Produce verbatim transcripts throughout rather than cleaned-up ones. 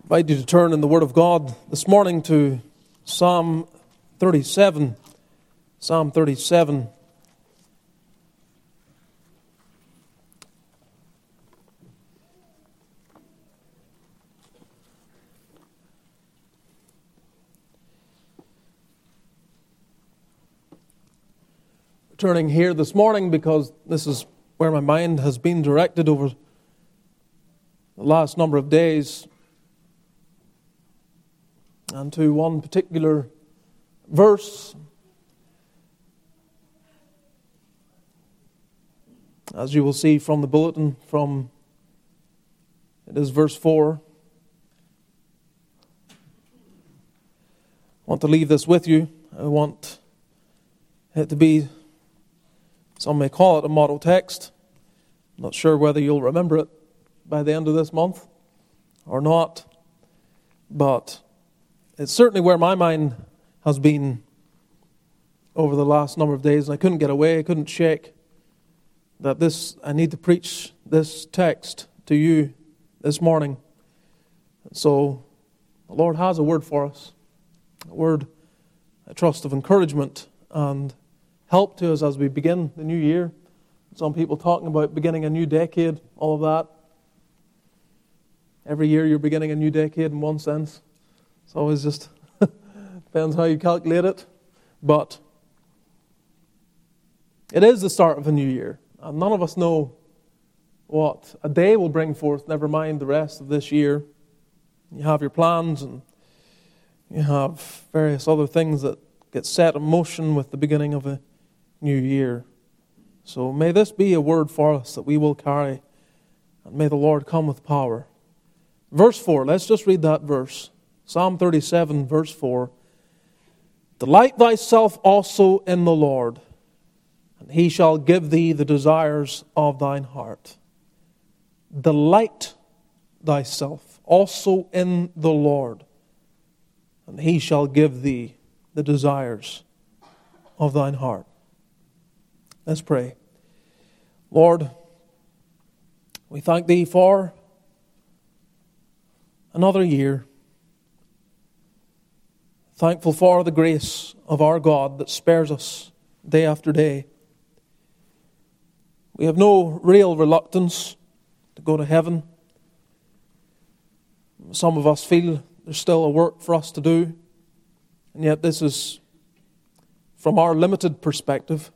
I invite you to turn in the Word of God this morning to Psalm thirty-seven. Psalm thirty-seven. Turning here this morning because this is where my mind has been directed over the last number of days, and to one particular verse. As you will see from the bulletin, from it is verse four. I want to leave this with you. I want it to be, some may call it a motto text. I'm not sure whether you'll remember it by the end of this month or not, but it's certainly where my mind has been over the last number of days, and I couldn't get away, I couldn't shake that this, I need to preach this text to you this morning. So the Lord has a word for us, a word, I trust, of encouragement and help to us as we begin the new year. Some people talking about beginning a new decade, all of that. Every year you're beginning a new decade in one sense. It's always just, depends how you calculate it. But it is the start of a new year. And none of us know what a day will bring forth, never mind the rest of this year. You have your plans and you have various other things that get set in motion with the beginning of a new year. So may this be a word for us that we will carry, and may the Lord come with power. Verse four, let's just read that verse. Psalm thirty-seven, verse four. Delight thyself also in the Lord, and he shall give thee the desires of thine heart. Delight thyself also in the Lord, and he shall give thee the desires of thine heart. Let's pray. Lord, we thank thee for another year. Thankful for the grace of our God that spares us day after day. We have no real reluctance to go to heaven. Some of us feel there's still a work for us to do, and yet this is from our limited perspective.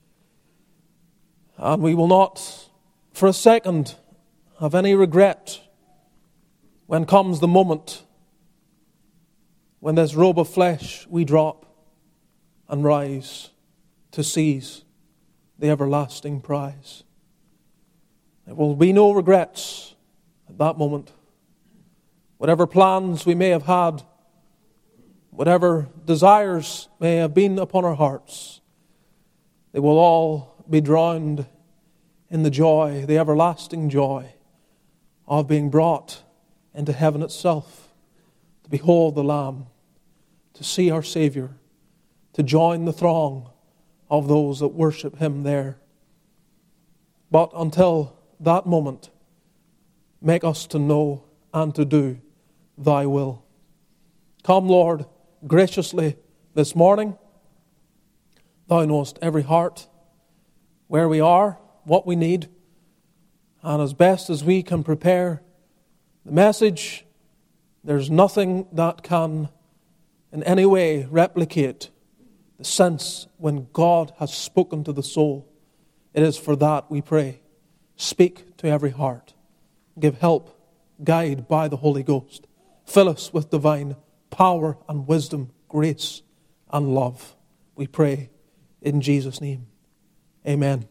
And we will not for a second have any regret when comes the moment when this robe of flesh we drop and rise to seize the everlasting prize. There will be no regrets at that moment. Whatever plans we may have had, whatever desires may have been upon our hearts, they will all be drowned in the joy, the everlasting joy of being brought into heaven itself, to behold the Lamb, to see our Savior, to join the throng of those that worship Him there. But until that moment, make us to know and to do Thy will. Come, Lord, graciously this morning. Thou knowest every heart, where we are, what we need, and as best as we can prepare the message, there's nothing that can in any way replicate the sense when God has spoken to the soul. It is for that we pray. Speak to every heart. Give help, guide by the Holy Ghost. Fill us with divine power and wisdom, grace and love. We pray in Jesus' name. Amen.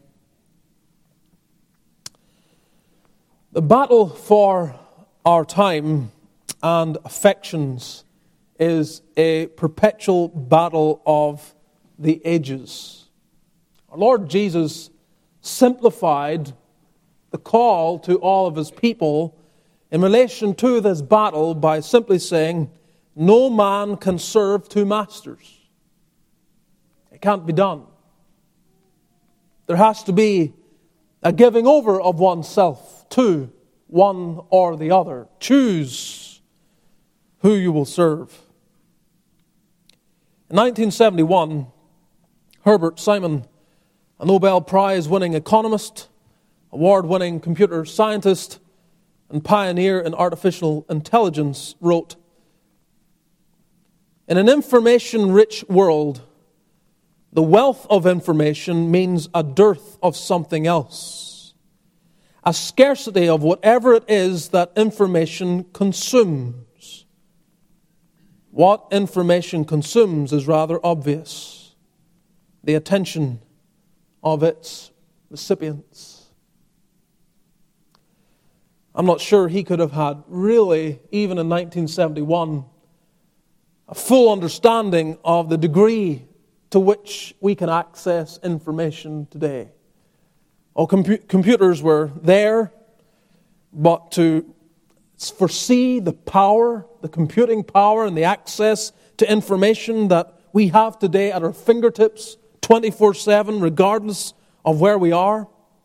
The battle for our time and affections is a perpetual battle of the ages. Our Lord Jesus simplified the call to all of His people in relation to this battle by simply saying, no man can serve two masters. It can't be done. There has to be a giving over of oneself to one or the other. Choose who you will serve. In nineteen seventy-one, Herbert Simon, a Nobel Prize-winning economist, award-winning computer scientist, and pioneer in artificial intelligence, wrote, "In an information-rich world, the wealth of information means a dearth of something else, a scarcity of whatever it is that information consumes. What information consumes is rather obvious: the attention of its recipients." I'm not sure he could have had really, even in nineteen seventy-one, a full understanding of the degree to which we can access information today. Oh, compu- computers were there, but to foresee the power, the computing power and the access to information that we have today at our fingertips twenty-four seven, regardless of where we are,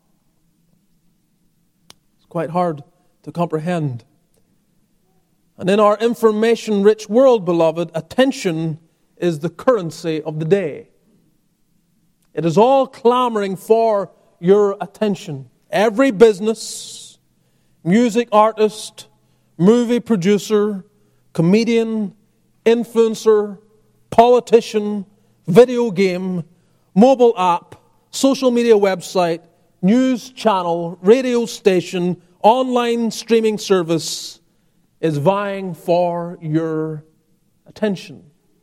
it's quite hard to comprehend. And in our information-rich world, beloved, attention is the currency of the day. It is all clamoring for your attention. Every business, music artist, movie producer, comedian, influencer, politician, video game, mobile app, social media website, news channel, radio station, online streaming service is vying for your attention.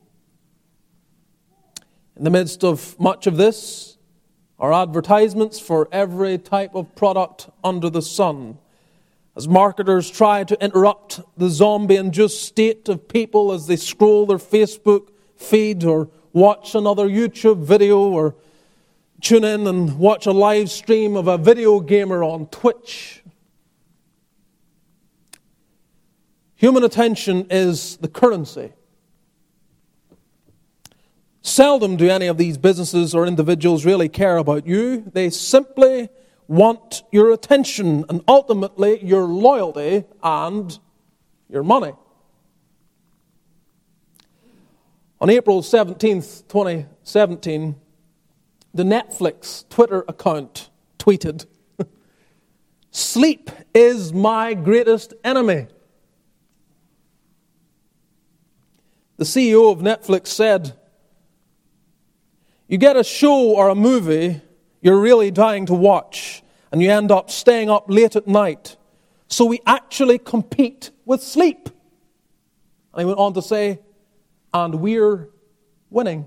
In the midst of much of this are advertisements for every type of product under the sun, as marketers try to interrupt the zombie-induced state of people as they scroll their Facebook feed or watch another YouTube video or tune in and watch a live stream of a video gamer on Twitch. Human attention is the currency. Seldom do any of these businesses or individuals really care about you. They simply want your attention and ultimately your loyalty and your money. On April seventeenth, twenty seventeen, the Netflix Twitter account tweeted, "Sleep is my greatest enemy." The C E O of Netflix said, "You get a show or a movie you're really dying to watch, and you end up staying up late at night. So we actually compete with sleep." And he went on to say, "And we're winning."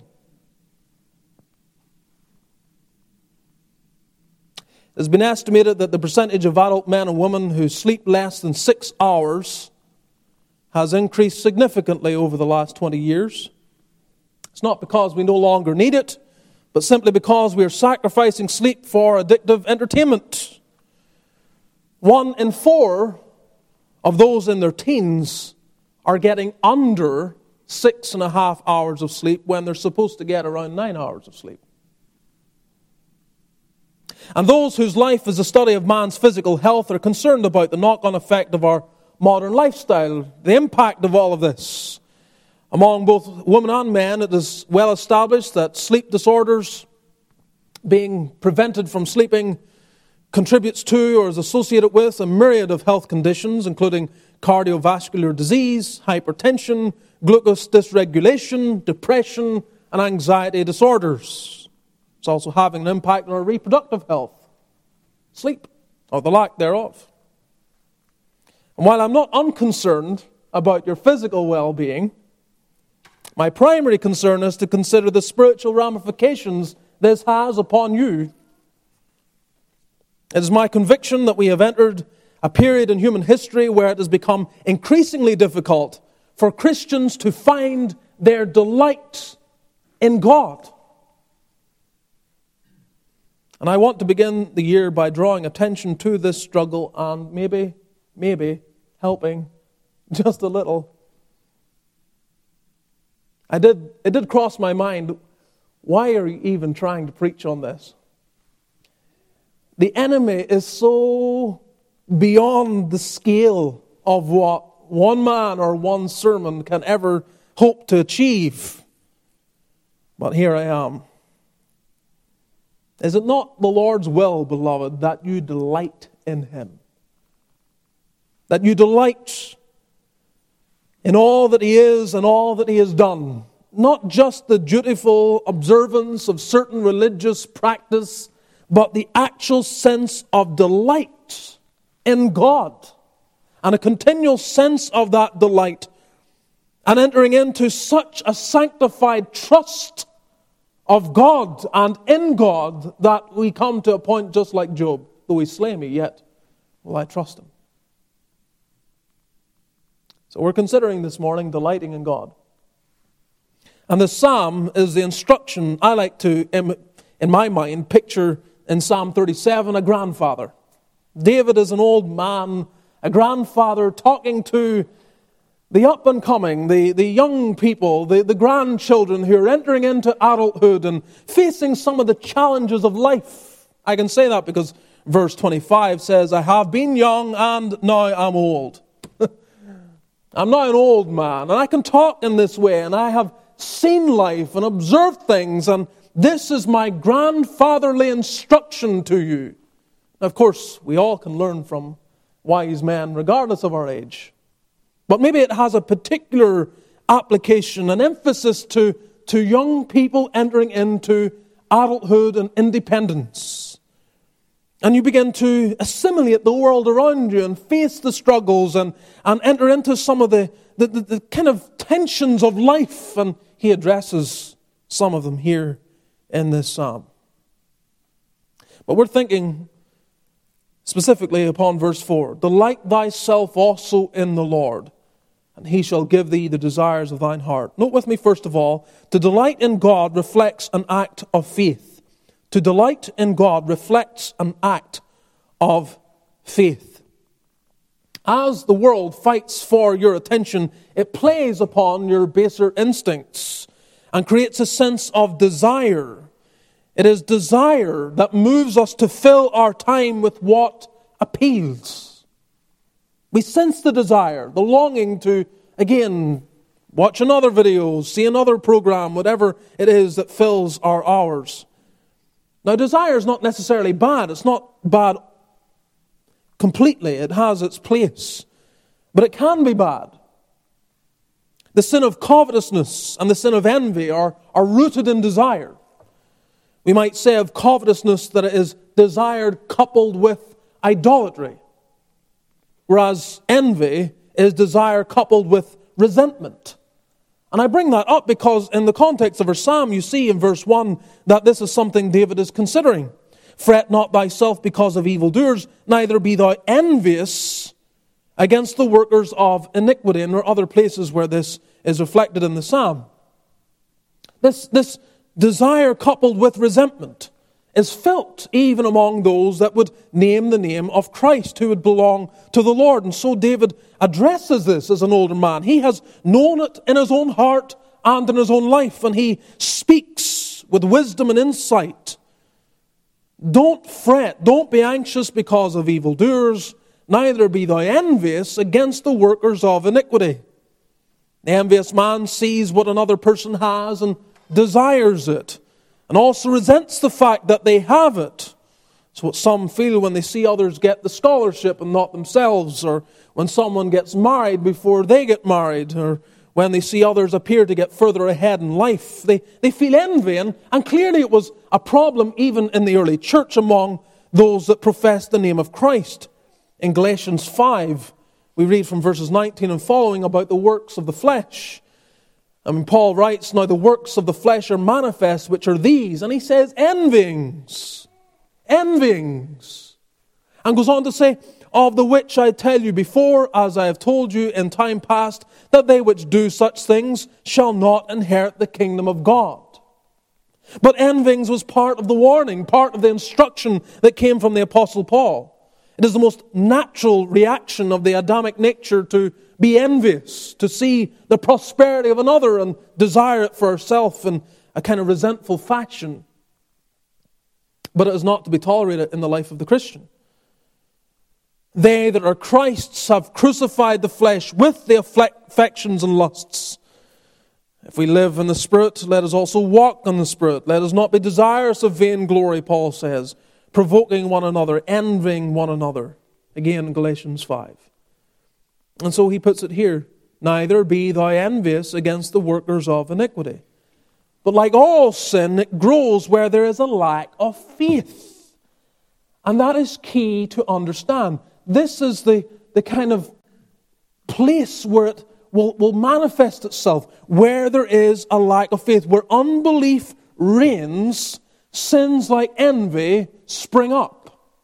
It has been estimated that the percentage of adult men and women who sleep less than six hours has increased significantly over the last twenty years. It's not because we no longer need it, but simply because we are sacrificing sleep for addictive entertainment. One in four of those in their teens are getting under six and a half hours of sleep when they're supposed to get around nine hours of sleep. And those whose life is a study of man's physical health are concerned about the knock-on effect of our modern lifestyle, the impact of all of this. Among both women and men, it is well established that sleep disorders, being prevented from sleeping, contributes to or is associated with a myriad of health conditions, including cardiovascular disease, hypertension, glucose dysregulation, depression, and anxiety disorders. It's also having an impact on our reproductive health, sleep, or the lack thereof. And while I'm not unconcerned about your physical well-being, my primary concern is to consider the spiritual ramifications this has upon you. It is my conviction that we have entered a period in human history where it has become increasingly difficult for Christians to find their delight in God. And I want to begin the year by drawing attention to this struggle and maybe, maybe helping just a little. I did, it did cross my mind, why are you even trying to preach on this? The enemy is so beyond the scale of what one man or one sermon can ever hope to achieve. But here I am. Is it not the Lord's will, beloved, that you delight in Him? That you delight in all that He is and all that He has done. Not just the dutiful observance of certain religious practice, but the actual sense of delight in God. And a continual sense of that delight. And entering into such a sanctified trust of God and in God that we come to a point just like Job. Though He slay me, yet will I trust Him. So we're considering this morning delighting in God. And the psalm is the instruction I like to, in my mind, picture in Psalm thirty-seven, a grandfather. David is an old man, a grandfather talking to the up-and-coming, the, the young people, the, the grandchildren who are entering into adulthood and facing some of the challenges of life. I can say that because verse twenty-five says, I have been young and now I'm old. I'm now an old man, and I can talk in this way, and I have seen life and observed things, and this is my grandfatherly instruction to you. Of course, we all can learn from wise men, regardless of our age. But maybe it has a particular application, an emphasis to, to young people entering into adulthood and independence. And you begin to assimilate the world around you and face the struggles and, and enter into some of the, the, the, the kind of tensions of life. And he addresses some of them here in this psalm. But we're thinking specifically upon verse four. Delight thyself also in the Lord, and He shall give thee the desires of thine heart. Note with me, first of all, to delight in God reflects an act of faith. To delight in God reflects an act of faith. As the world fights for your attention, it plays upon your baser instincts and creates a sense of desire. It is desire that moves us to fill our time with what appeals. We sense the desire, the longing to, again, watch another video, see another program, whatever it is that fills our hours. Now, desire is not necessarily bad. It's not bad completely. It has its place. But it can be bad. The sin of covetousness and the sin of envy are, are rooted in desire. We might say of covetousness that it is desired coupled with idolatry, whereas envy is desire coupled with resentment. And I bring that up because in the context of our psalm, you see in verse one that this is something David is considering. Fret not thyself because of evildoers, neither be thou envious against the workers of iniquity. And there are other places where this is reflected in the psalm. This, this desire coupled with resentment is felt even among those that would name the name of Christ, who would belong to the Lord. And so David addresses this as an older man. He has known it in his own heart and in his own life, and he speaks with wisdom and insight. Don't fret, don't be anxious because of evildoers, neither be thou envious against the workers of iniquity. The envious man sees what another person has and desires it, and also resents the fact that they have it. It's what some feel when they see others get the scholarship and not themselves, or when someone gets married before they get married, or when they see others appear to get further ahead in life. They, they feel envy, and, and clearly it was a problem even in the early church among those that professed the name of Christ. In Galatians five, we read from verses nineteen and following about the works of the flesh. I mean, Paul writes, now the works of the flesh are manifest, which are these. And he says, envyings. Envyings. And goes on to say, of the which I tell you before, as I have told you in time past, that they which do such things shall not inherit the kingdom of God. But envyings was part of the warning, part of the instruction that came from the Apostle Paul. It is the most natural reaction of the Adamic nature to be envious, to see the prosperity of another and desire it for ourselves in a kind of resentful fashion. But it is not to be tolerated in the life of the Christian. They that are Christ's have crucified the flesh with the affections and lusts. If we live in the Spirit, let us also walk in the Spirit. Let us not be desirous of vainglory, Paul says, provoking one another, envying one another. Again in Galatians five. And so he puts it here, neither be thou envious against the workers of iniquity. But like all sin, it grows where there is a lack of faith. And that is key to understand. This is the, the kind of place where it will, will manifest itself, where there is a lack of faith, where unbelief reigns, sins like envy spring up.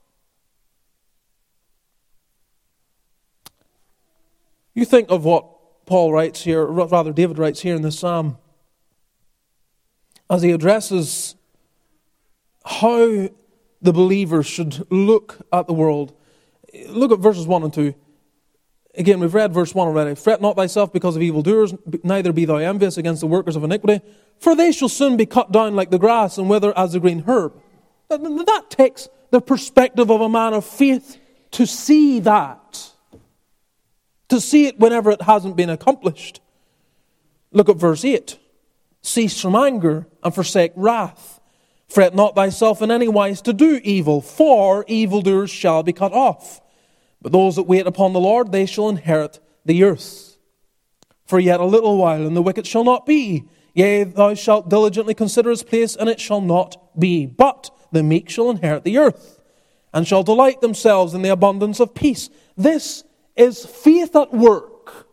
You think of what Paul writes here, or rather David writes here in the Psalm, as he addresses how the believers should look at the world. Look at verses one and two. Again, we've read verse one already. Fret not thyself because of evildoers, neither be thou envious against the workers of iniquity, for they shall soon be cut down like the grass and wither as the green herb. That, that takes the perspective of a man of faith to see that. To see it whenever it hasn't been accomplished. Look at verse eight. Cease from anger and forsake wrath. Fret not thyself in any wise to do evil, for evildoers shall be cut off. But those that wait upon the Lord, they shall inherit the earth. For yet a little while, and the wicked shall not be. Yea, thou shalt diligently consider his place, and it shall not be. But the meek shall inherit the earth, and shall delight themselves in the abundance of peace. This is faith at work.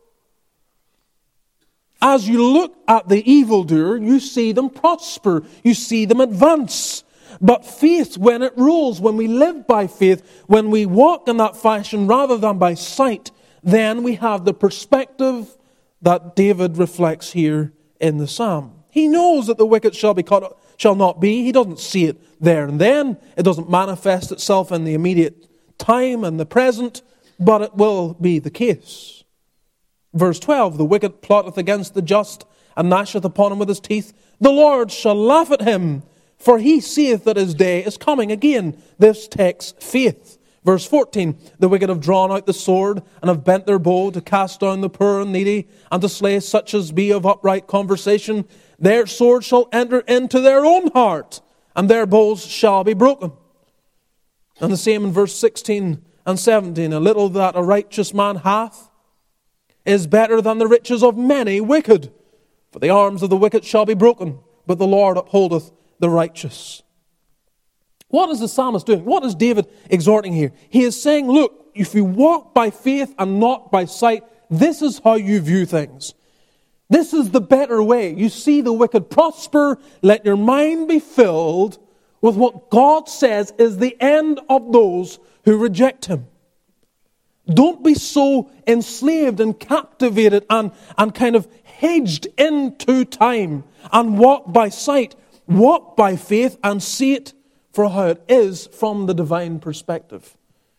As you look at the evildoer, you see them prosper. You see them advance. But faith, when it rules, when we live by faith, when we walk in that fashion rather than by sight, then we have the perspective that David reflects here in the Psalm. He knows that the wicked shall be cut, shall not be. He doesn't see it there and then. It doesn't manifest itself in the immediate time and the present, but it will be the case. Verse twelve, the wicked plotteth against the just, and gnasheth upon him with his teeth. The Lord shall laugh at him, for he seeth that his day is coming. Again, this takes faith. Verse fourteen, the wicked have drawn out the sword, and have bent their bow to cast down the poor and needy, and to slay such as be of upright conversation. Their sword shall enter into their own heart, and their bows shall be broken. And the same in verse sixteen and seventeen, a little that a righteous man hath is better than the riches of many wicked. For the arms of the wicked shall be broken, but the Lord upholdeth the righteous. What is the psalmist doing? What is David exhorting here? He is saying, look, if you walk by faith and not by sight, this is how you view things. This is the better way. You see the wicked prosper, let your mind be filled with what God says is the end of those who reject Him. Don't be so enslaved and captivated and, and kind of hedged into time and walk by sight. Walk by faith and see it for how it is from the divine perspective.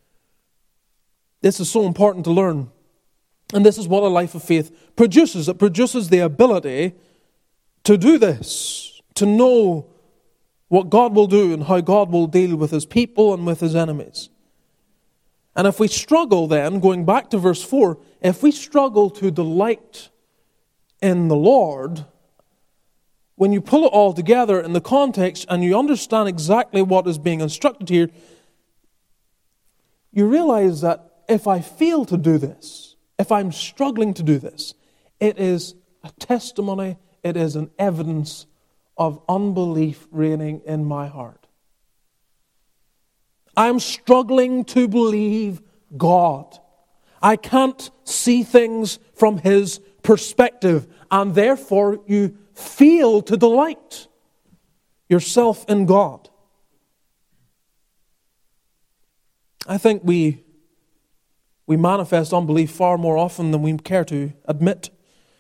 This is so important to learn. And this is what a life of faith produces. It produces the ability to do this, to know what God will do and how God will deal with His people and with His enemies. And if we struggle then, going back to verse four, if we struggle to delight in the Lord, when you pull it all together in the context and you understand exactly what is being instructed here, you realize that if I fail to do this, if I'm struggling to do this, it is a testimony, it is an evidence of unbelief reigning in my heart. I'm struggling to believe God. I can't see things from His perspective, and therefore you fail to delight yourself in God. I think we we manifest unbelief far more often than we care to admit.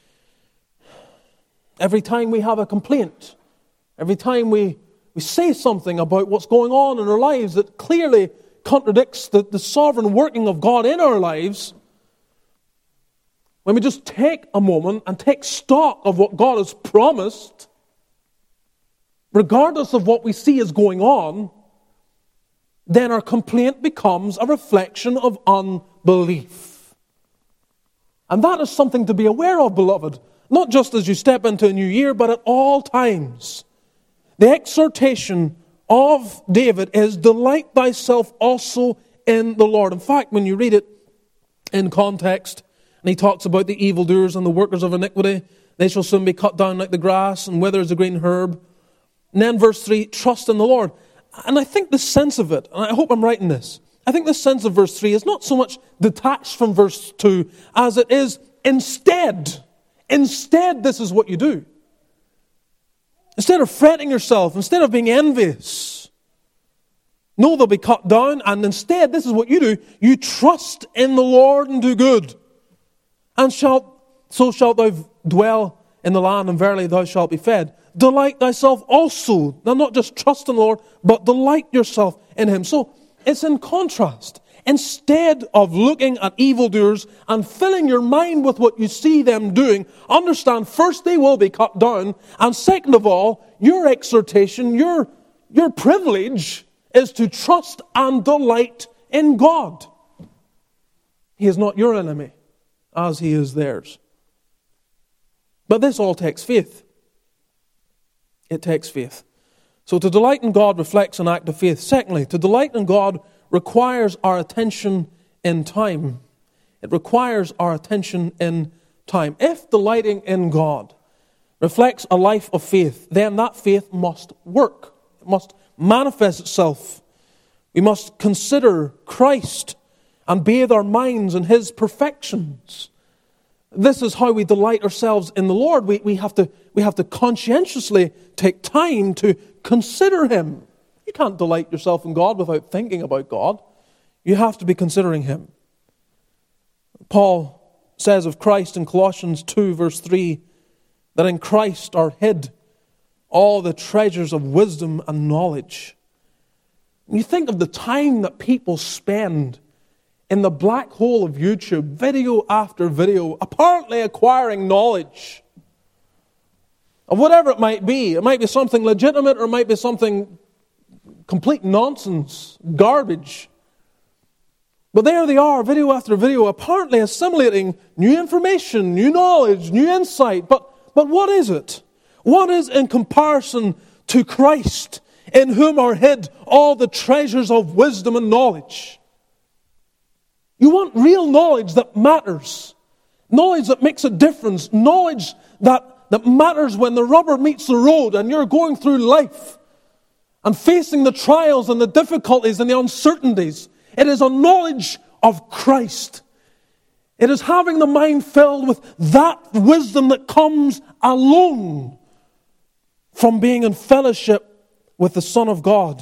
Every time we have a complaint, every time we, we say something about what's going on in our lives that clearly contradicts the, the sovereign working of God in our lives, when we just take a moment and take stock of what God has promised, regardless of what we see is going on, then our complaint becomes a reflection of unbelief. And that is something to be aware of, beloved, not just as you step into a new year, but at all times. The exhortation of David is, delight thyself also in the Lord. In fact, when you read it in context, and he talks about the evildoers and the workers of iniquity, they shall soon be cut down like the grass and wither as a green herb. And then verse three, trust in the Lord. And I think the sense of it, and I hope I'm right in this, I think the sense of verse three is not so much detached from verse two as it is instead. Instead, this is what you do. Instead of fretting yourself, instead of being envious, no, they'll be cut down, and instead, this is what you do. You trust in the Lord and do good. And shalt, so shalt thou dwell in the land, and verily thou shalt be fed. Delight thyself also. Now, not just trust in the Lord, but delight yourself in Him. So, it's in contrast. Instead of looking at evildoers and filling your mind with what you see them doing, understand, first, they will be cut down, and second of all, your exhortation, your, your privilege is to trust and delight in God. He is not your enemy, as He is theirs. But this all takes faith. It takes faith. So to delight in God reflects an act of faith. Secondly, to delight in God requires our attention in time. It requires our attention in time. If delighting in God reflects a life of faith, then that faith must work. It must manifest itself. We must consider Christ and bathe our minds in His perfections. This is how we delight ourselves in the Lord. We, we, have to, we have to conscientiously take time to consider Him. You can't delight yourself in God without thinking about God. You have to be considering Him. Paul says of Christ in Colossians two, verse three, that in Christ are hid all the treasures of wisdom and knowledge. And you think of the time that people spend in the black hole of YouTube, video after video, apparently acquiring knowledge of whatever it might be. It might be something legitimate, or it might be something complete nonsense, garbage. But there they are, video after video, apparently assimilating new information, new knowledge, new insight. But, but what is it? What is in comparison to Christ, in whom are hid all the treasures of wisdom and knowledge? You want real knowledge that matters. Knowledge that makes a difference. Knowledge that, that matters when the rubber meets the road and you're going through life and facing the trials and the difficulties and the uncertainties. It is a knowledge of Christ. It is having the mind filled with that wisdom that comes alone from being in fellowship with the Son of God.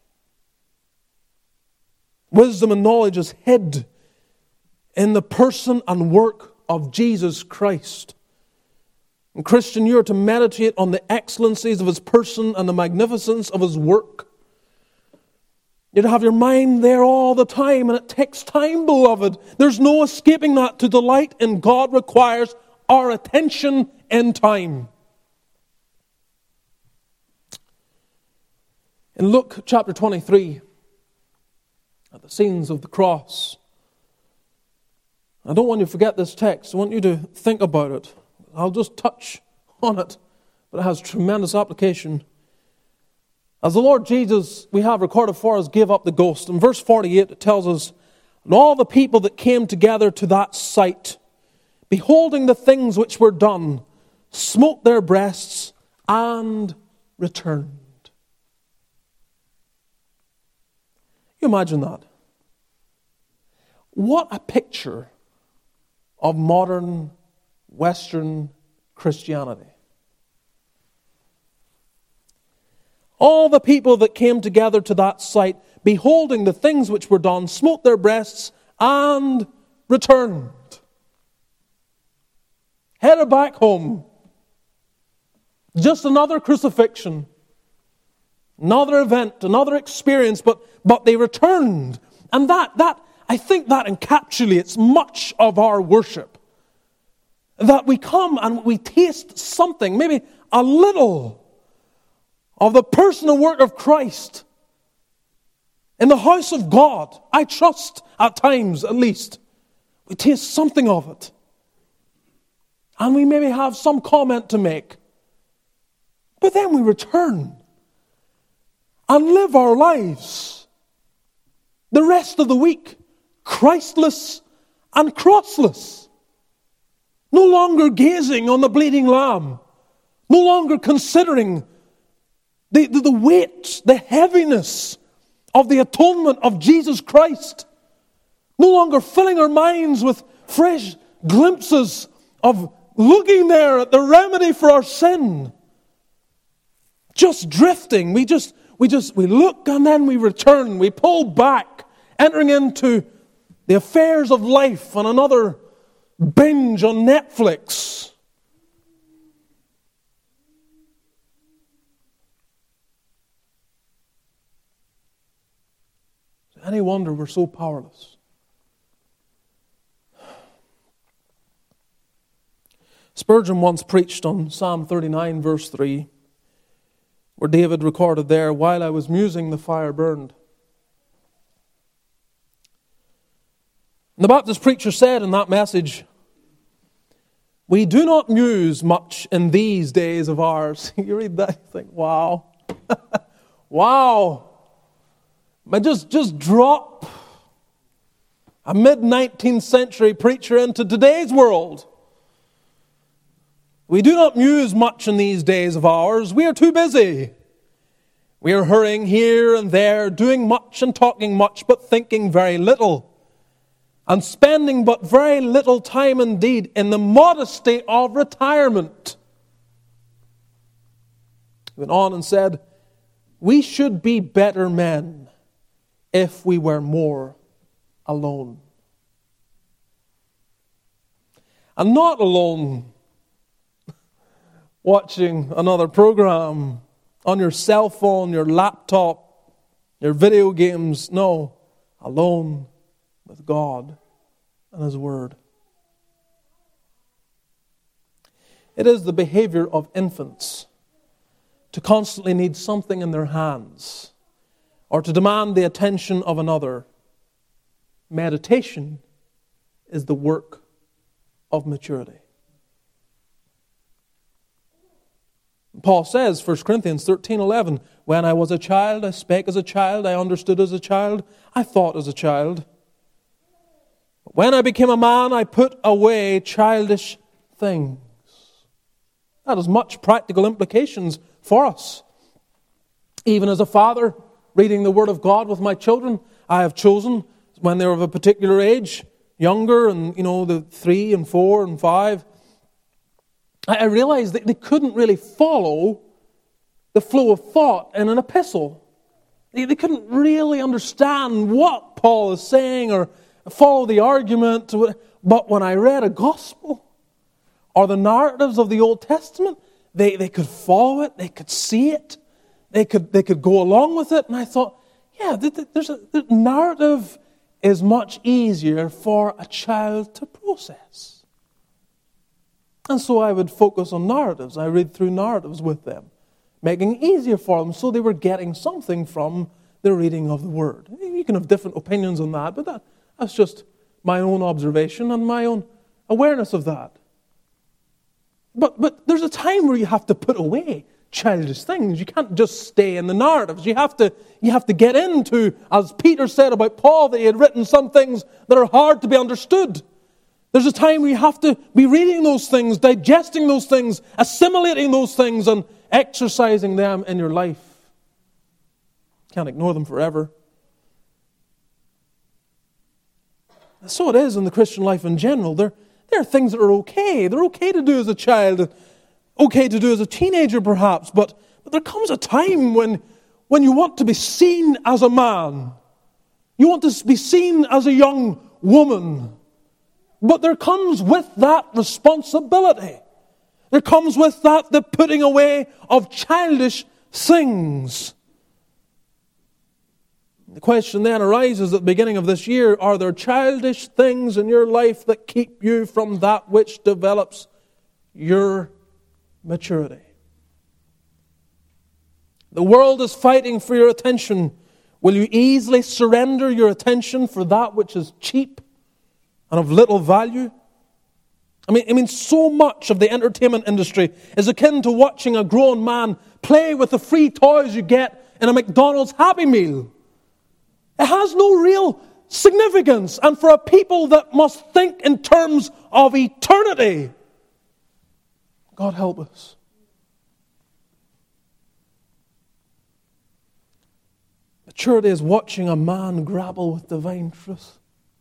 Wisdom and knowledge is hid in the person and work of Jesus Christ. And Christian, you are to meditate on the excellencies of His person and the magnificence of His work. You're to have your mind there all the time, and it takes time, beloved. There's no escaping that. To delight in God requires our attention in time. In Luke chapter twenty-three, at the scenes of the cross, I don't want you to forget this text. I want you to think about it. I'll just touch on it, but it has tremendous application. As the Lord Jesus, we have recorded for us, gave up the ghost. In verse forty-eight, it tells us, and all the people that came together to that sight, beholding the things which were done, smote their breasts and returned. You imagine that? What a picture of modern Western Christianity. All the people that came together to that sight, beholding the things which were done, smote their breasts and returned. Headed back home. Just another crucifixion. Another event, another experience, but, but they returned. And that, that, I think that encapsulates much of our worship. That we come and we taste something, maybe a little, of the person and work of Christ. In the house of God, I trust at times at least, we taste something of it. And we maybe have some comment to make. But then we return and live our lives the rest of the week Christless and crossless. No longer gazing on the bleeding lamb. No longer considering the, the, the weight, the heaviness of the atonement of Jesus Christ. No longer filling our minds with fresh glimpses of looking there at the remedy for our sin. Just drifting. We just, we just, we look and then we return. We pull back, entering into the affairs of life on another binge on Netflix. Any wonder we're so powerless? Spurgeon once preached on Psalm thirty-nine, verse three, where David recorded there, "While I was musing, the fire burned." And the Baptist preacher said in that message, "We do not muse much in these days of ours." You read that, you think, wow. Wow. But just, just drop a mid-nineteenth century preacher into today's world. We do not muse much in these days of ours. We are too busy. We are hurrying here and there, doing much and talking much, but thinking very little. And spending but very little time indeed in the modesty of retirement. He went on and said, "We should be better men if we were more alone." And not alone watching another program on your cell phone, your laptop, your video games. No, alone with God and His Word. It is the behavior of infants to constantly need something in their hands or to demand the attention of another. Meditation is the work of maturity. Paul says, First Corinthians thirteen eleven, "When I was a child, I spake as a child, I understood as a child, I thought as a child. But when I became a man, I put away childish things." That has much practical implications for us. Even as a father, reading the Word of God with my children, I have chosen, when they're of a particular age, younger, and you know, the three and four and five, I realized that they couldn't really follow the flow of thought in an epistle. They, they couldn't really understand what Paul is saying or follow the argument. But when I read a gospel or the narratives of the Old Testament, they, they could follow it, they could see it, they could they could go along with it. And I thought, yeah, there's a, the narrative is much easier for a child to process. And so I would focus on narratives. I read through narratives with them, making it easier for them so they were getting something from the reading of the Word. You can have different opinions on that, but that, that's just my own observation and my own awareness of that. But, but there's a time where you have to put away childish things. You can't just stay in the narratives. You have to, you have to get into, as Peter said about Paul, that he had written some things that are hard to be understood. There's a time where you have to be reading those things, digesting those things, assimilating those things, and exercising them in your life. Can't ignore them forever. So it is in the Christian life in general. There, there are things that are okay. They're okay to do as a child, okay to do as a teenager perhaps, but, but there comes a time when, when you want to be seen as a man. You want to be seen as a young woman. But there comes with that responsibility. There comes with that the putting away of childish things. The question then arises at the beginning of this year, are there childish things in your life that keep you from that which develops your maturity? The world is fighting for your attention Will you easily surrender your attention for that which is cheap and of little value? I mean, I mean, so much of the entertainment industry is akin to watching a grown man play with the free toys you get in a McDonald's Happy Meal. It has no real significance. And for a people that must think in terms of eternity, God help us. Maturity is watching a man grapple with divine truth.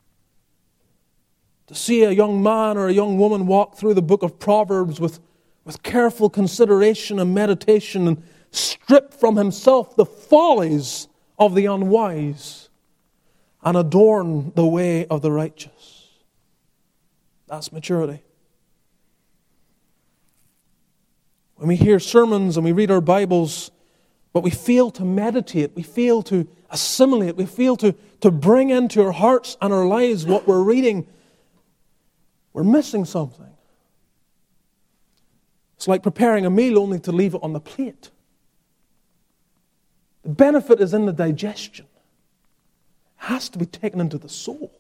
To see a young man or a young woman walk through the book of Proverbs with, with careful consideration and meditation and strip from himself the follies of the unwise and adorn the way of the righteous. That's maturity. When we hear sermons and we read our Bibles, but we fail to meditate, we fail to assimilate, we fail to, to bring into our hearts and our lives what we're reading, we're missing something. It's like preparing a meal only to leave it on the plate. The benefit is in the digestion. It has to be taken into the soul.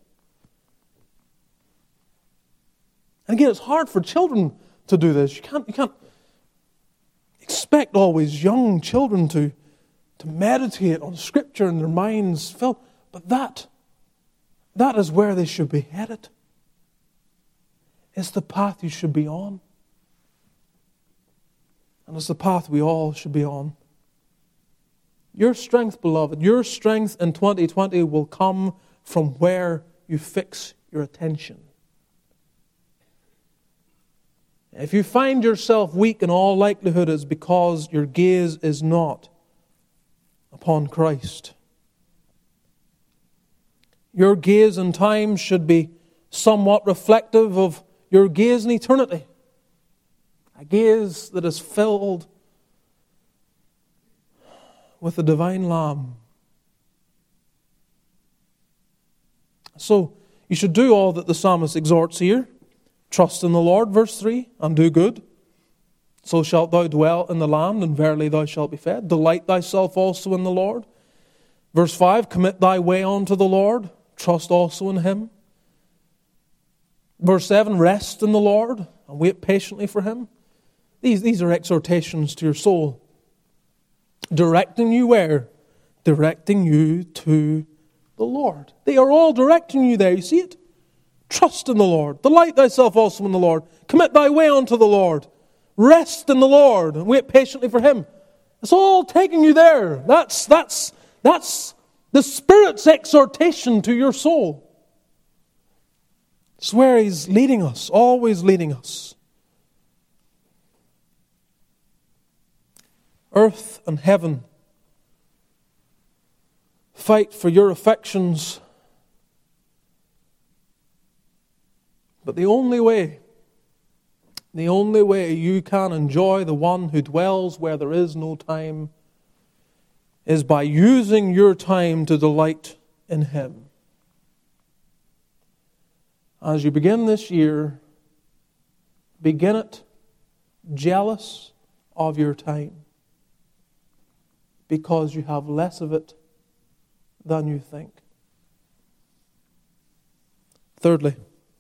And again, it's hard for children to do this. You can't, you can't expect always young children to, to meditate on Scripture and their minds filled. But that, that is where they should be headed. It's the path you should be on. And it's the path we all should be on. Your strength, beloved, your strength in twenty twenty will come from where you fix your attention. If you find yourself weak, in all likelihood it's because your gaze is not upon Christ. Your gaze in time should be somewhat reflective of your gaze in eternity. A gaze that is filled with the divine Lamb. So, you should do all that the psalmist exhorts here. Trust in the Lord, verse three, and do good. So shalt thou dwell in the land, and verily thou shalt be fed. Delight thyself also in the Lord. Verse five, commit thy way unto the Lord. Trust also in Him. Verse seven, rest in the Lord, and wait patiently for Him. These, these are exhortations to your soul. Directing you where? Directing you to the Lord. They are all directing you there. You see it? Trust in the Lord. Delight thyself also in the Lord. Commit thy way unto the Lord. Rest in the Lord and wait patiently for Him. It's all taking you there. That's, that's, that's the Spirit's exhortation to your soul. It's where He's leading us, always leading us. Earth and heaven fight for your affections. But the only way, the only way you can enjoy the one who dwells where there is no time is by using your time to delight in Him. As you begin this year, begin it jealous of your time, because you have less of it than you think. Thirdly,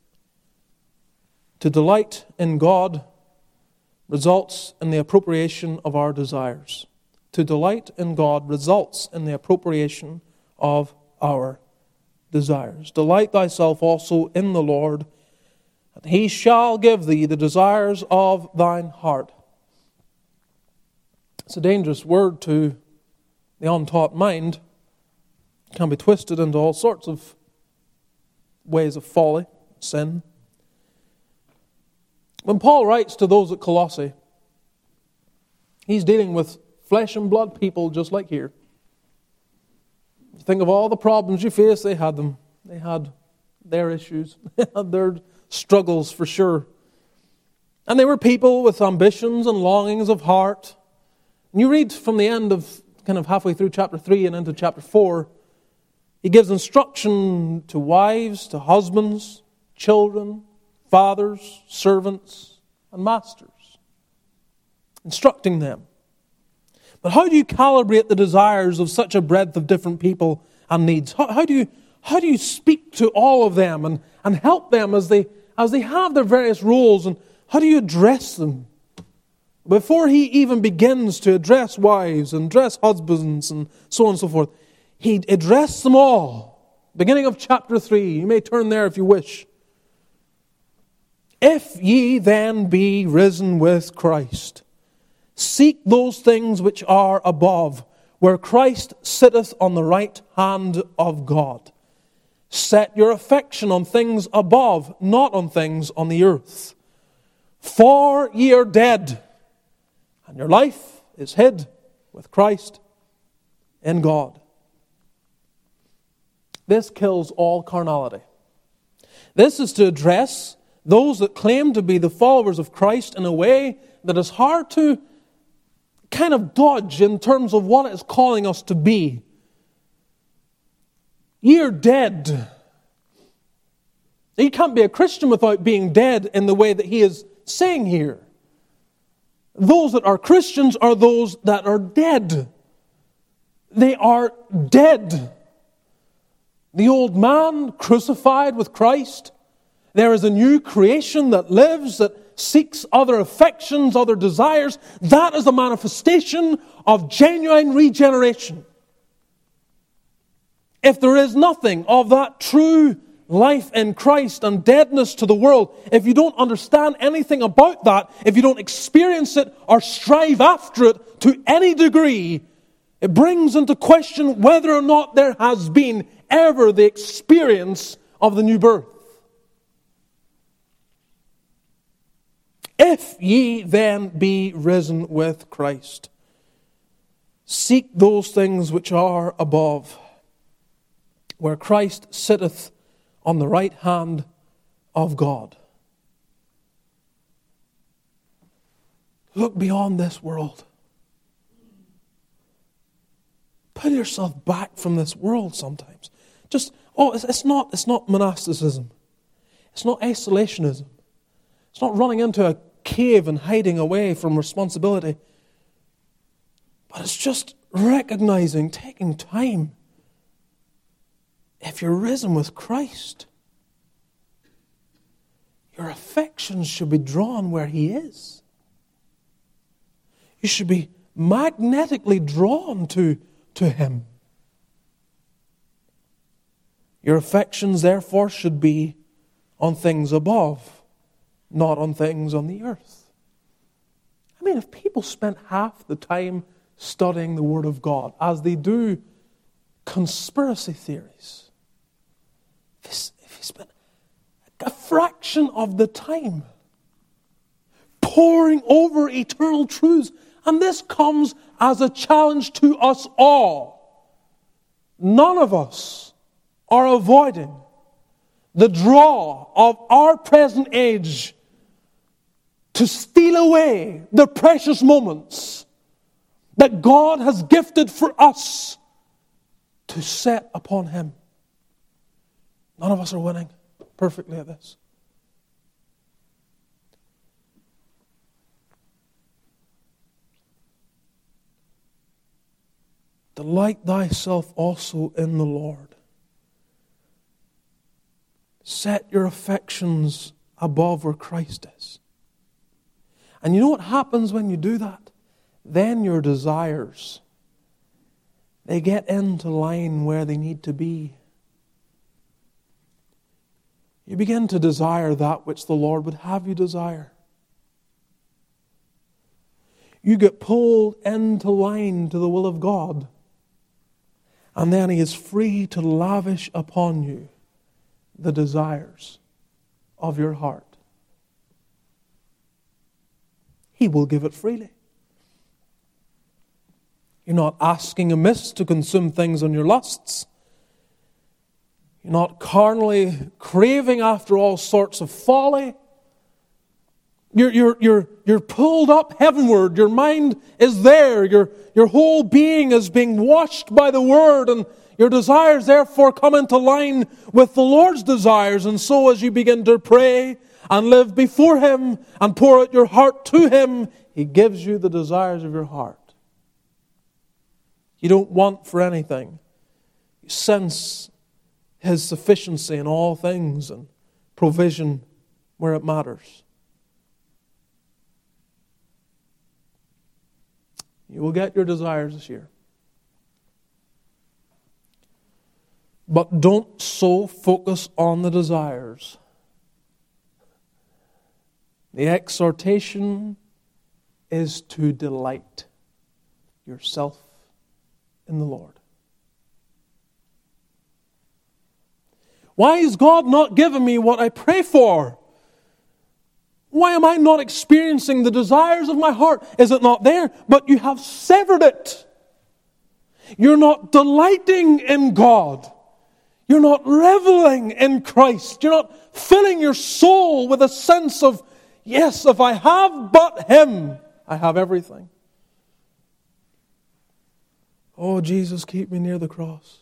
to delight in God results in the appropriation of our desires. To delight in God results in the appropriation of our desires. Delight thyself also in the Lord, and He shall give thee the desires of thine heart. It's a dangerous word to the untaught mind. It can be twisted into all sorts of ways of folly, sin. When Paul writes to those at Colossae, he's dealing with flesh and blood people just like here. You think of all the problems you face, they had them. They had their issues. They had their struggles for sure. And they were people with ambitions and longings of heart. And you read from the end of, kind of halfway through chapter three and into chapter four, he gives instruction to wives, to husbands, children, fathers, servants, and masters, instructing them. But how do you calibrate the desires of such a breadth of different people and needs? How, how do you how do you speak to all of them and, and help them as they as they have their various roles, and how do you address them? Before he even begins to address wives and address husbands and so on and so forth, he addressed them all. Beginning of chapter three. You may turn there if you wish. If ye then be risen with Christ, seek those things which are above, where Christ sitteth on the right hand of God. Set your affection on things above, not on things on the earth. For ye are dead, and your life is hid with Christ in God. This kills all carnality. This is to address those that claim to be the followers of Christ in a way that is hard to kind of dodge in terms of what it is calling us to be. Ye are dead. You can't be a Christian without being dead in the way that he is saying here. Those that are Christians are those that are dead. They are dead. The old man crucified with Christ. There is a new creation that lives, that seeks other affections, other desires. That is the manifestation of genuine regeneration. If there is nothing of that true life in Christ and deadness to the world, if you don't understand anything about that, if you don't experience it or strive after it to any degree, it brings into question whether or not there has been ever the experience of the new birth. If ye then be risen with Christ, seek those things which are above, where Christ sitteth on the right hand of God. Look beyond this world. Pull yourself back from this world sometimes. Just, oh, it's, it's not, it's not monasticism. It's not isolationism. It's not running into a cave and hiding away from responsibility. But it's just recognizing, taking time. If you're risen with Christ, your affections should be drawn where He is. You should be magnetically drawn to, to Him. Your affections, therefore, should be on things above, not on things on the earth. I mean, if people spent half the time studying the Word of God, as they do conspiracy theories, if you spent a fraction of the time poring over eternal truths, and this comes as a challenge to us all. None of us are avoiding the draw of our present age to steal away the precious moments that God has gifted for us to set upon Him. None of us are winning perfectly at this. Delight thyself also in the Lord. Set your affections above where Christ is. And you know what happens when you do that? Then your desires, they get into line where they need to be. You begin to desire that which the Lord would have you desire. You get pulled into line to the will of God. And then He is free to lavish upon you the desires of your heart. He will give it freely. You're not asking amiss to consume things on your lusts. You're not carnally craving after all sorts of folly. You're, you're, you're, you're pulled up heavenward. Your mind is there. Your, your whole being is being washed by the Word, and your desires therefore come into line with the Lord's desires. And so as you begin to pray and live before Him and pour out your heart to Him, He gives you the desires of your heart. You don't want for anything. You sense His sufficiency in all things and provision where it matters. You will get your desires this year. But don't so focus on the desires. The exhortation is to delight yourself in the Lord. Why is God not giving me what I pray for? Why am I not experiencing the desires of my heart? Is it not there? But you have severed it. You're not delighting in God. You're not reveling in Christ. You're not filling your soul with a sense of, yes, if I have but Him, I have everything. Oh, Jesus, keep me near the cross.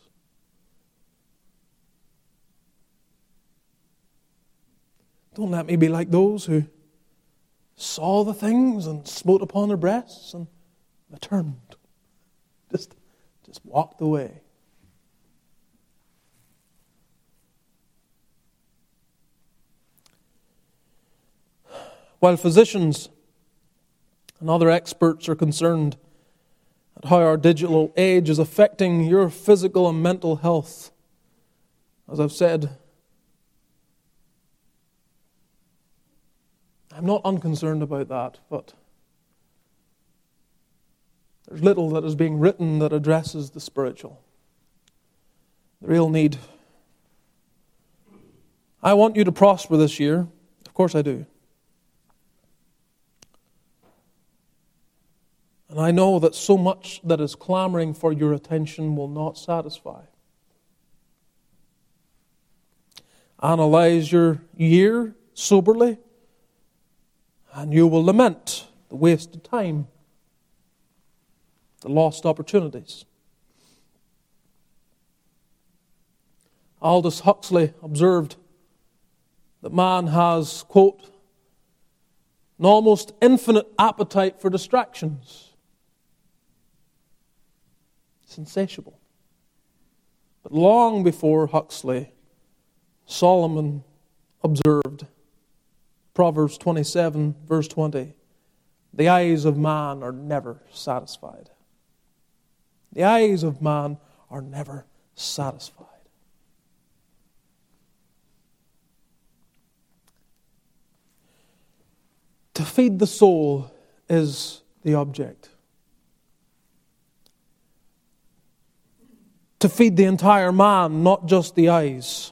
Don't let me be like those who saw the things and smote upon their breasts and returned. Just, just walked away. While physicians and other experts are concerned at how our digital age is affecting your physical and mental health, as I've said, I'm not unconcerned about that, but there's little that is being written that addresses the spiritual, the real need. I want you to prosper this year. Of course I do. And I know that so much that is clamoring for your attention will not satisfy. Analyze your year soberly, and you will lament the wasted time, the lost opportunities. Aldous Huxley observed that man has, quote, an almost infinite appetite for distractions. It's insatiable. But long before Huxley, Solomon observed, Proverbs twenty-seven, verse twenty, the eyes of man are never satisfied. The eyes of man are never satisfied. To feed the soul is the object. To feed the entire man, not just the eyes,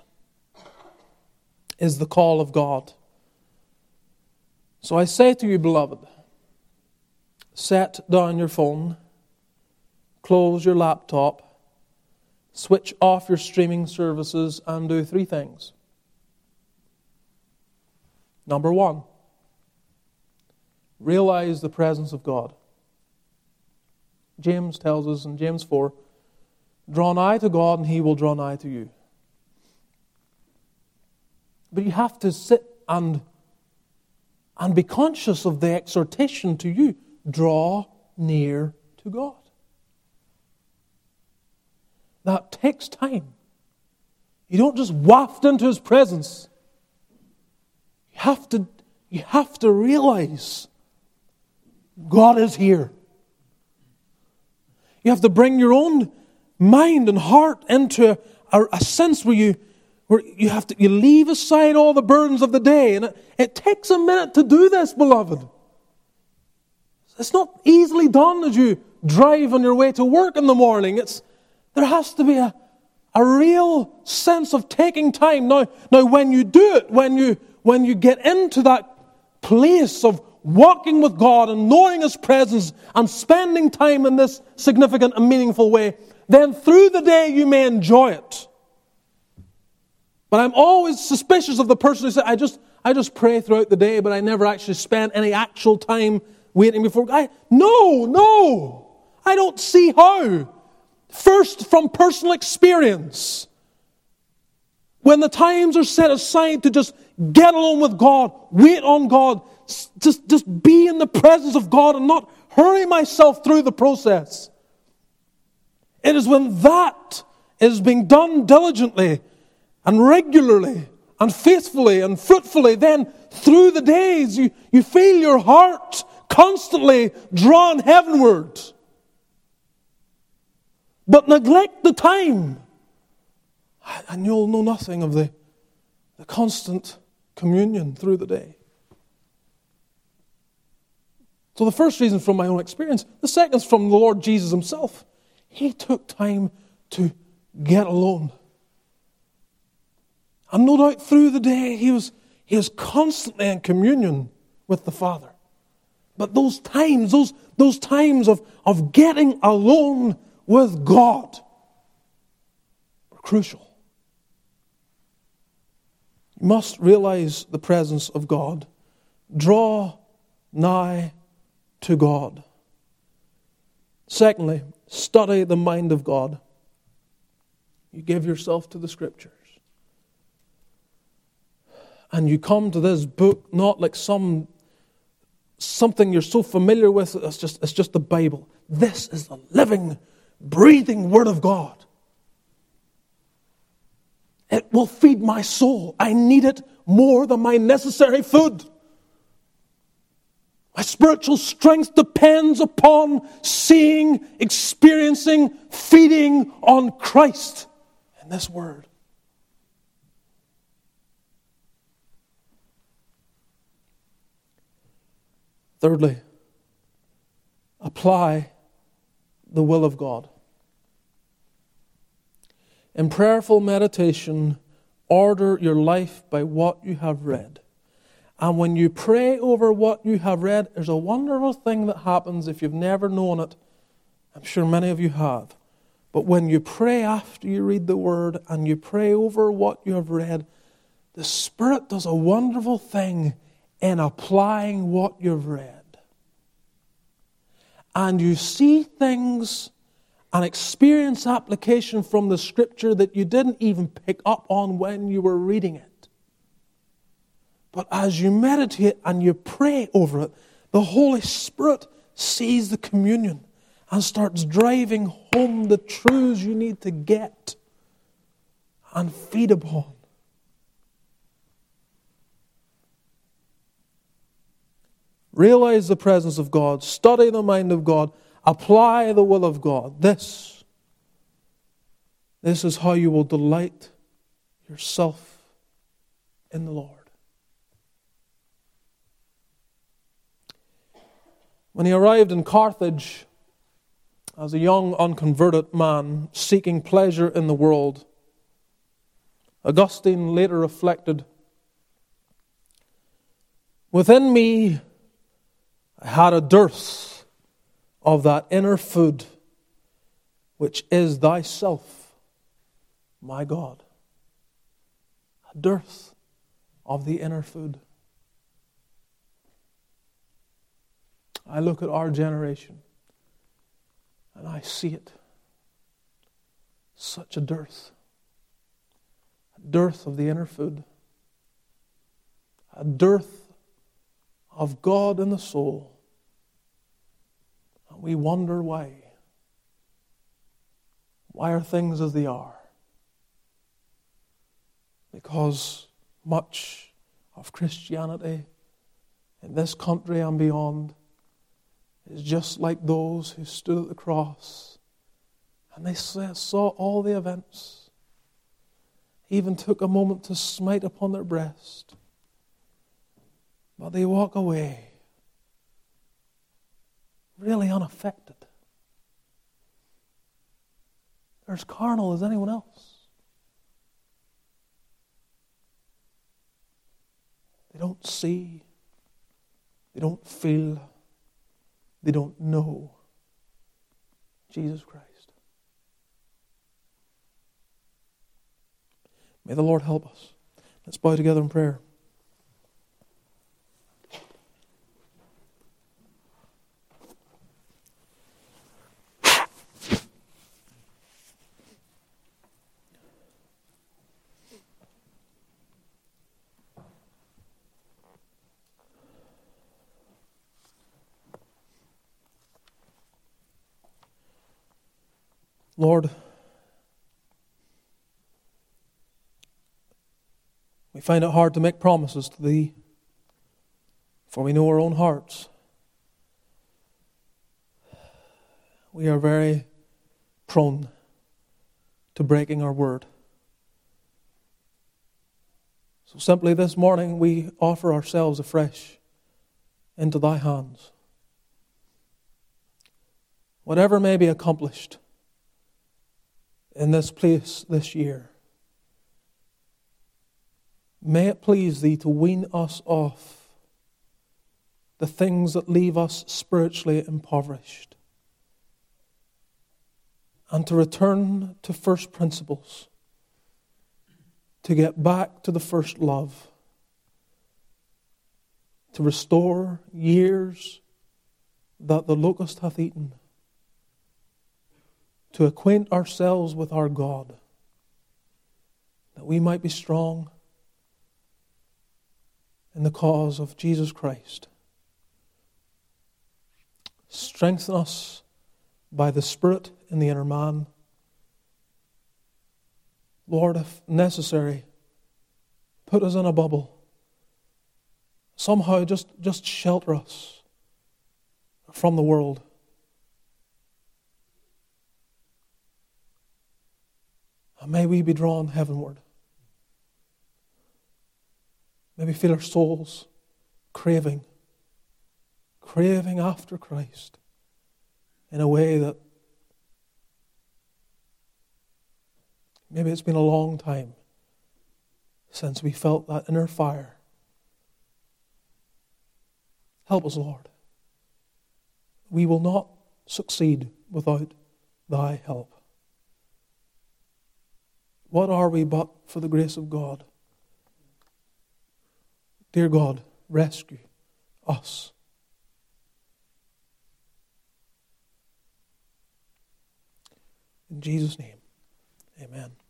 is the call of God. So I say to you, beloved, set down your phone, close your laptop, switch off your streaming services, and do three things. Number one, realize the presence of God. James tells us in James four, draw nigh to God and He will draw nigh to you. But you have to sit and, and be conscious of the exhortation to you. Draw near to God. That takes time. You don't just waft into His presence. You have to, you have to realize God is here. You have to bring your own mind and heart into a, a sense where you where you have to you leave aside all the burdens of the day. And it, it takes a minute to do this, beloved. It's not easily done as you drive on your way to work in the morning. It's there has to be a, a real sense of taking time. Now, now when you do it, when you when you get into that place of walking with God and knowing His presence and spending time in this significant and meaningful way, then through the day you may enjoy it. But I'm always suspicious of the person who says, I just I just pray throughout the day, but I never actually spend any actual time waiting before God. No, no. I don't see how. First, from personal experience. When the times are set aside to just get alone with God, wait on God, just, just be in the presence of God and not hurry myself through the process. It is when that is being done diligently and regularly and faithfully and fruitfully, then through the days you, you feel your heart constantly drawn heavenward. But neglect the time, and you'll know nothing of the, the constant communion through the day. So the first reason from my own experience. The second is from the Lord Jesus himself. He took time to get alone. And no doubt through the day he was, he was constantly in communion with the Father. But those times, those, those times of, of getting alone with God were crucial. You must realize the presence of God. Draw nigh to God. Secondly, study the mind of God. You give yourself to the Scriptures. And you come to this book not like some something you're so familiar with, it's just, it's just the Bible. This is the living, breathing Word of God. It will feed my soul. I need it more than my necessary food. My spiritual strength depends upon seeing, experiencing, feeding on Christ in this Word. Thirdly, apply the will of God. In prayerful meditation, order your life by what you have read. And when you pray over what you have read, there's a wonderful thing that happens if you've never known it. I'm sure many of you have. But when you pray after you read the Word and you pray over what you have read, the Spirit does a wonderful thing in applying what you've read. And you see things and experience application from the Scripture that you didn't even pick up on when you were reading it. But as you meditate and you pray over it, the Holy Spirit sees the communion and starts driving home the truths you need to get and feed upon. Realize the presence of God. Study the mind of God. Apply the will of God. This, this is how you will delight yourself in the Lord. When he arrived in Carthage as a young unconverted man seeking pleasure in the world, Augustine later reflected, "Within me I had a dearth of that inner food which is thyself, my God." A dearth of the inner food. I look at our generation and I see it. Such a dearth. A dearth of the inner food. A dearth of God in the soul. And we wonder why. Why are things as they are? Because much of Christianity in this country and beyond is just like those who stood at the cross and they saw all the events, even took a moment to smite upon their breast, but they walk away really unaffected. They're as carnal as anyone else. They don't see, they don't feel, they don't know Jesus Christ. May the Lord help us. Let's bow together in prayer. Lord, we find it hard to make promises to Thee, for we know our own hearts. We are very prone to breaking our word. So simply this morning we offer ourselves afresh into Thy hands. Whatever may be accomplished in this place this year, may it please Thee to wean us off the things that leave us spiritually impoverished, and to return to first principles, to get back to the first love, to restore years that the locust hath eaten, to acquaint ourselves with our God, that we might be strong in the cause of Jesus Christ. Strengthen us by the Spirit in the inner man. Lord, if necessary, put us in a bubble. Somehow just, just shelter us from the world. And may we be drawn heavenward. May we feel our souls craving, craving after Christ in a way that maybe it's been a long time since we felt that inner fire. Help us, Lord. We will not succeed without Thy help. What are we but for the grace of God? Dear God, rescue us. In Jesus' name, amen.